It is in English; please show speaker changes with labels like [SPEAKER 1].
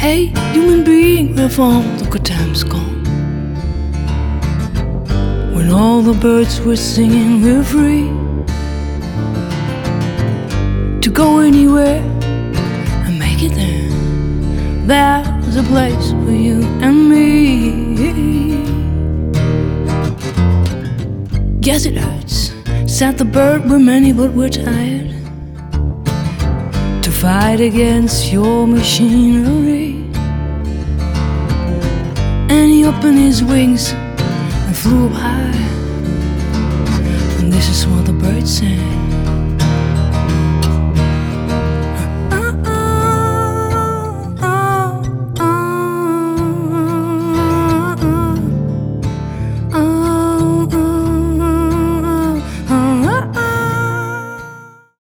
[SPEAKER 1] Hey, human being, where have all the good times gone? When all the birds were singing, we're free to go anywhere and make it there. There's a place for you and me. Yes, it hurts, said the bird, we're many but we're tired to fight against your machinery. And he opened his wings and flew up high, and this is what the bird said.